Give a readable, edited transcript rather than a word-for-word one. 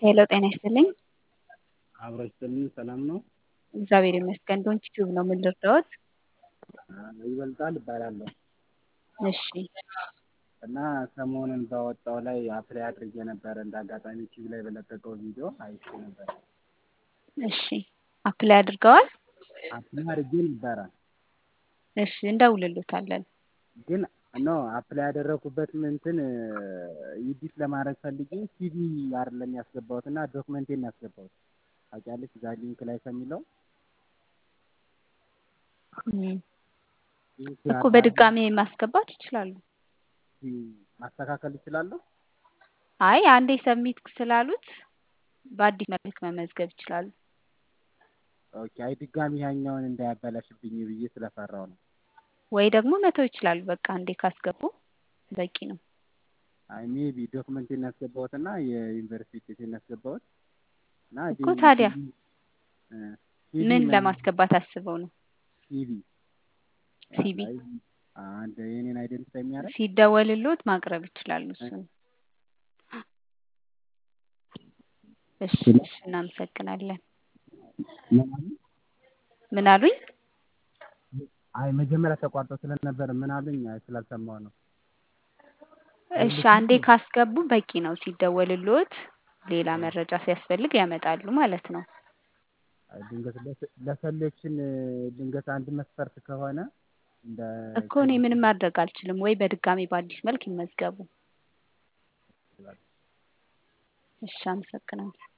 ሄሎ ጤና ይስጥልኝ። አብሮ ይስጥልኝ። ሰላም ነው? እግዚአብሔር ይመስገን። ዶንት ቲዩብ ነው። ምን ልርዳዎት? ይበልጣል እባላለሁ እሺ እና ሰሞኑን ባወጣው ላይ አፕላይ አድርጌ ነበር። እንደ አጋጣሚ ቲቪ ላይ በለቀቀው ቪዲዮ አይቼ ነበር። እሺ አፕላይ አድርገዋል? አፕላይ አድርጌ ነበረ እሺ እንደውልልዎታለን። ግን አፕላይ ያደረኩበት እንትን ኢዲት ለማድረግ ፈልጌ ሲቪ አይደለም ያስገባሁት እና ዶክመንቴን ያስገባሁት ታውቂያለሽ፣ እዛ ሊንክ ላይ ከሚለው እኮ በድጋሚ ማስገባት ይችላሉ። ማስተካከል እችላለሁ። አይ አንዴ ሰብሚት ስላሉት በአዲስ መልክ መመዝገብ ይችላሉ። ኦኬ። አይ ድጋሚ ያኛውን እንዳያበላሽብኝ ብዬ ስለፈራው ነው። ወይ ደግሞ መተው ይችላሉ። በቃ አንዴ ካስገቡ በቂ ነው። አይ ሜቢ ዶክመንቴን ያስገባሁት እና የዩኒቨርሲቲ ውጤቴን ያስገባሁት እና እኮ ታዲያ ሲቪ ምን ለማስገባት አስበው ነው? ሲቪ አንድ የኔን አይደንቲፋይ የሚያደርግ ሲደወልልዎት ማቅረብ ይችላሉ እሱን። እሺ እናመሰግናለን። ምን አሉኝ? አይ መጀመሪያ ተቋርጦ ስለነበር ምን አሉኝ? አይ ስላልሰማሁ ነው። እሺ አንዴ ካስገቡ በቂ ነው። ሲደወልልዎት ሌላ መረጃ ሲያስፈልግ ያመጣሉ ማለት ነው። ድንገት ለሰሌክሽን ድንገት አንድ መስፈርት ከሆነ እኮ እኔ ምንም ማድረግ አልችልም። ወይ በድጋሚ በአዲስ መልክ ይመዝገቡ። እሺ አመሰግናለሁ።